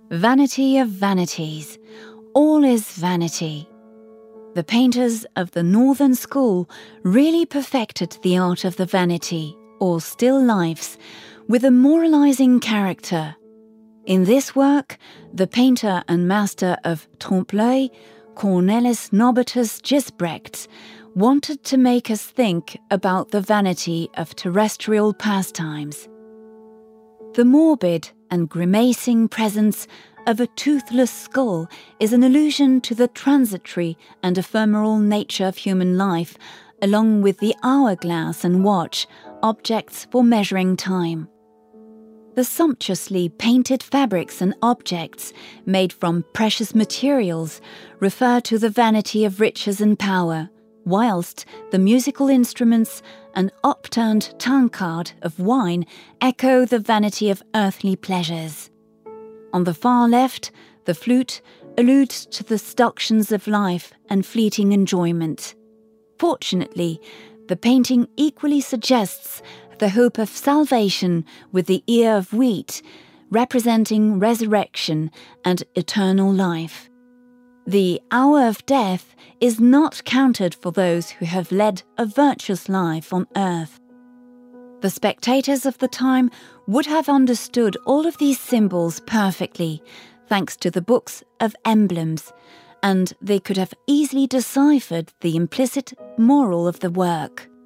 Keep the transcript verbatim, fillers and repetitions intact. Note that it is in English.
Vanity of vanities, all is vanity. The painters of the Northern School really perfected the art of the vanity, or still lifes, with a moralizing character. In this work, the painter and master of trompe-l'œil, Cornelis Norbertus Gisbrecht, wanted to make us think about the vanity of terrestrial pastimes. The morbid and grimacing presence of a toothless skull is an allusion to the transitory and ephemeral nature of human life, along with the hourglass and watch, objects for measuring time. The sumptuously painted fabrics and objects made from precious materials refer to the vanity of riches and power, whilst the musical instruments and upturned tankard of wine echo the vanity of earthly pleasures. On the far left, the flute alludes to the seductions of life and fleeting enjoyment. Fortunately, the painting equally suggests the hope of salvation with the ear of wheat, representing resurrection and eternal life. The hour of death is not counted for those who have led a virtuous life on earth. The spectators of the time would have understood all of these symbols perfectly, thanks to the books of emblems, and they could have easily deciphered the implicit moral of the work.